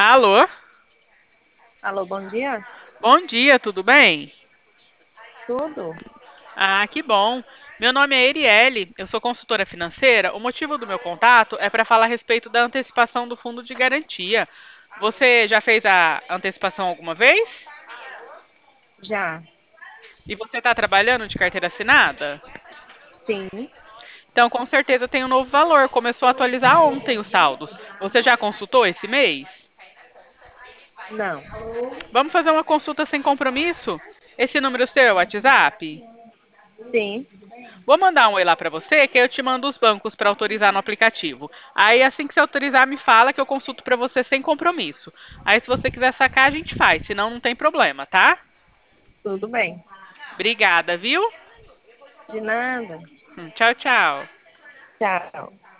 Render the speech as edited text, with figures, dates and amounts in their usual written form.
Alô? Alô, bom dia? Bom dia, tudo bem? Tudo? Ah, que bom. Meu nome é Erielle, eu sou consultora financeira. O motivo do meu contato é para falar a respeito da antecipação do fundo de garantia. Você já fez a antecipação alguma vez? Já? E você está trabalhando de carteira assinada? Sim? Então, com certeza tem um novo valor. Começou a atualizar ontem os saldos. Você já consultou esse mês? Não? Vamos fazer uma consulta sem compromisso? Esse número seu é o WhatsApp? Sim? Vou mandar um oi lá para você, que aí eu te mando os bancos para autorizar no aplicativo. Aí assim que você autorizar, me fala que eu consulto para você sem compromisso. Aí se você quiser sacar, a gente faz, senão não tem problema, tá? Tudo bem. Obrigada, viu? De nada. Tchau, tchau. Tchau.